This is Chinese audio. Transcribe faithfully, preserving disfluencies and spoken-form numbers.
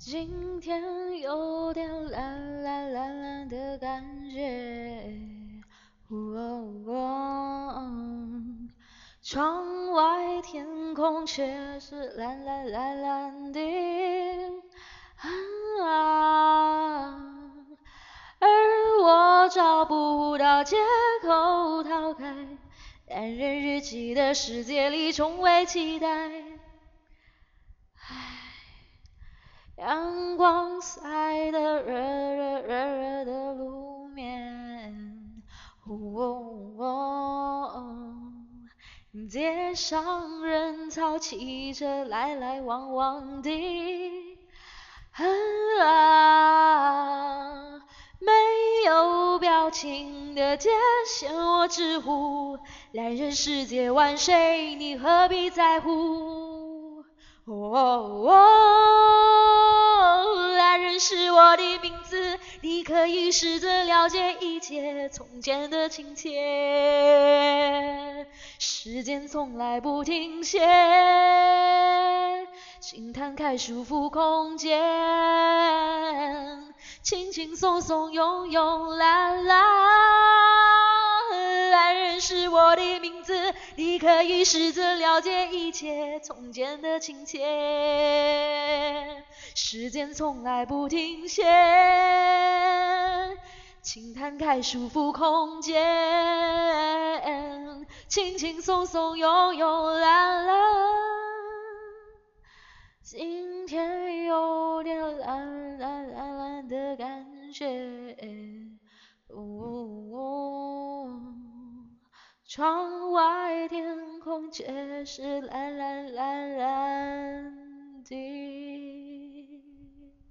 今天有点蓝蓝蓝蓝的感觉，哦哦，窗外天空却是蓝蓝蓝蓝的，啊，而我找不到借口逃开，单人日记的世界里从未期待。阳光晒得热热热热的路面，哦哦，街上人潮骑着来来往往的，啊，没有表情的界限，我直呼两人世界万岁，你何必在乎？哦哦，来认识我的名字，你可以试着了解一切从前的情节。时间从来不停歇，请摊开舒服空间，轻轻松松慵慵懒懒。来认识我的名字，你可以试着了解一切从前的情节。时间从来不停歇，请摊开舒服空间，轻轻松松慵慵懒懒。今天有点蓝蓝蓝蓝的感觉，哦，窗外天空却是蓝蓝